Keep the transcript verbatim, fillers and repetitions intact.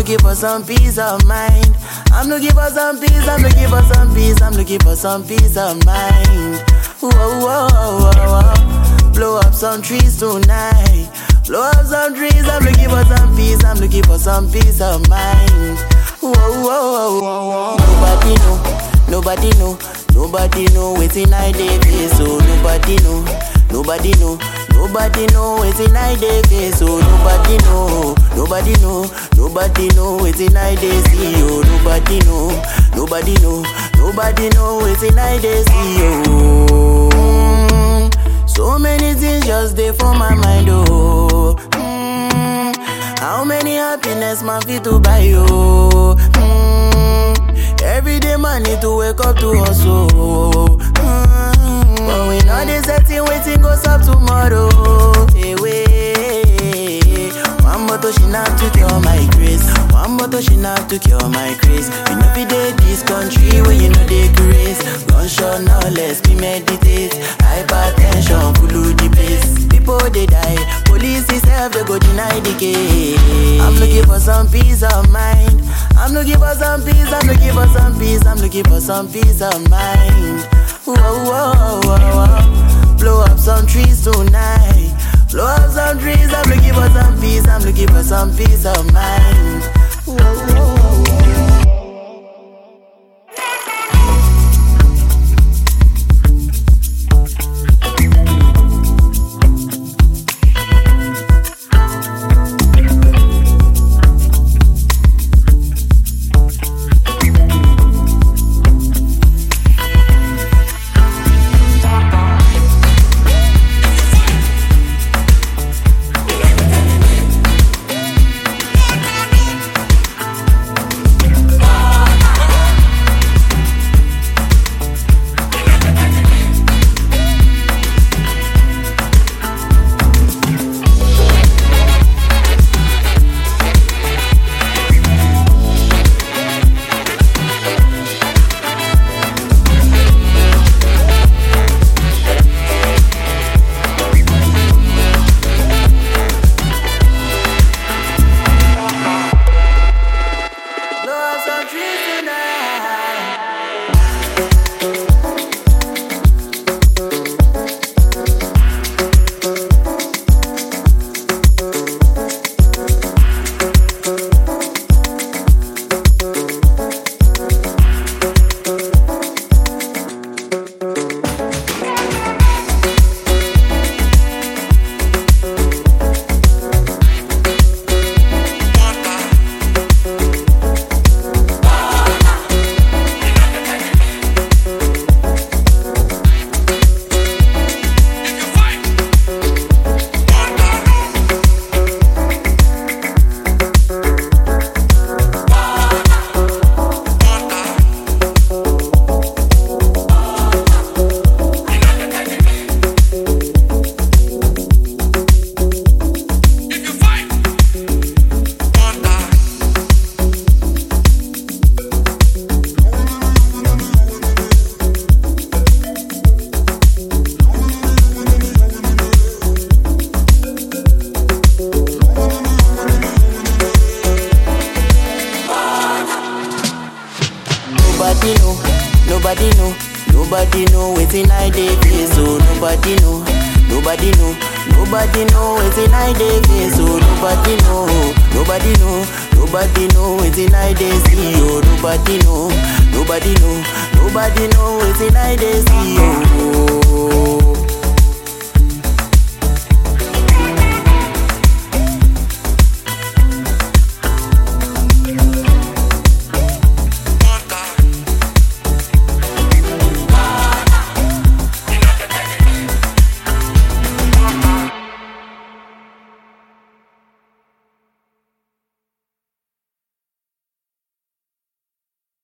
looking for some peace of mind. I'm looking for some peace, I'm looking for some peace, I'm looking for some peace of mind. Whoa, whoa, whoa, whoa. Blow up some trees tonight. Blow up some trees, I'm looking for some peace, I'm looking for some peace of mind. Whoa, whoa, whoa, whoa. Nobody know, nobody know, nobody know waiting I dey face, so nobody know, nobody know, nobody know waiting I dey face, so nobody know, nobody know, nobody know waiting I dey see, oh nobody know, nobody know, nobody know waiting I dey see, oh. Mm, so many things just dey for my mind, oh. Mm, how many happiness man fit to buy, oh. Mm, every day man need to wake up to hustle. Mm, but we know this setting waiting goes up tomorrow. Hey, wait. One bottle she not to cure my grace. One bottle she not to cure my grace. You know we did this country where you know they grace. Gunshot now let's be meditate. Hypertension full of the place. People they die. Police itself they go deny the case. I'm looking for some peace of mind. I'm looking for some peace. I'm looking for some peace. I'm looking for some peace of mind. Whoa, whoa, whoa, whoa. Blow up some trees tonight. Blow up some trees. I'm looking for some peace. I'm looking for some peace of mind. Whoa, whoa, whoa, whoa. Nobody know, nobody know, nobody know waiting I dey face, so nobody know, nobody know, nobody know waiting I dey face, so nobody know, nobody know, nobody know waiting I dey see, oh nobody know, nobody know, nobody know waiting I dey see,